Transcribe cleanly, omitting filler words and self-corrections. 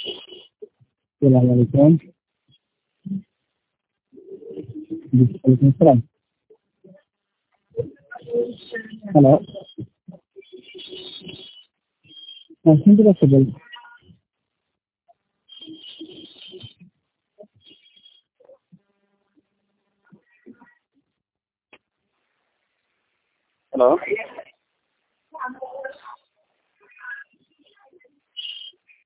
السلام عليكم. عليكم السلام. Hello, হ্যাঁ শুনতে পাচ্ছি, বল। হ্যালো।